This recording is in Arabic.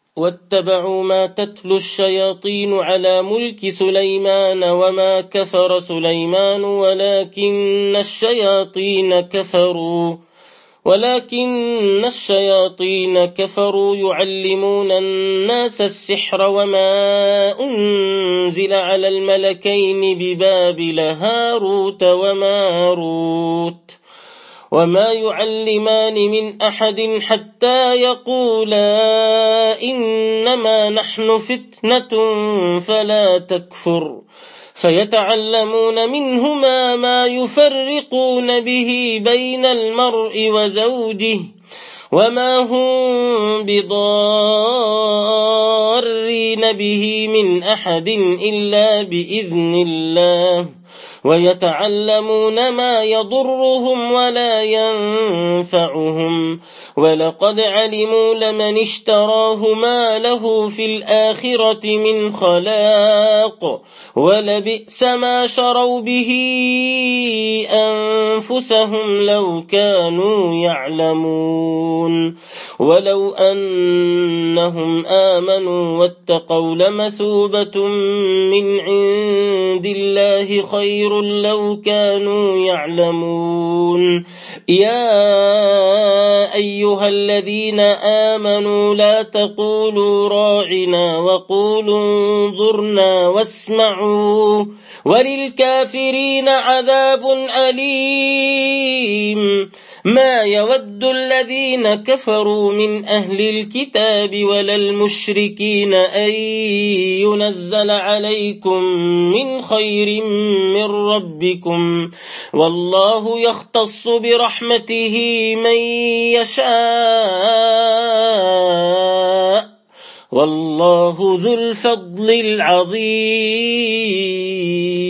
واتبعوا ما تتلو الشياطين على ملك سليمان وما كفر سليمان ولكن الشياطين كفروا يعلمون الناس السحر وما أنزل على الملكين ببابل هاروت وماروت وما يعلمان من أحد حتى يقولا إنما نحن فتنة فلا تكفر فيتعلمون منهما ما يفرقون به بين المرء وزوجه وما هم بضارين به من أحد إلا بإذن الله ويتعلمون ما يضرهم ولا ينفعهم ولقد علموا لمن اشتراه ما له في الآخرة من خلاق ولبئس ما شروا به أنفسهم لو كانوا يعلمون ولو أنهم آمنوا واتقوا لمثوبة من عند الله خير لو كانوا يعلمون يا أيها الذين آمنوا لا تقولوا راعنا وقولوا انظرنا واسمعوا وللكافرين عذاب أليم ما يود الذين كفروا من أهل الكتاب ولا المشركين أن ينزل عليكم من خير من ربكم والله يختص برحمته من يشاء والله ذو الفضل العظيم.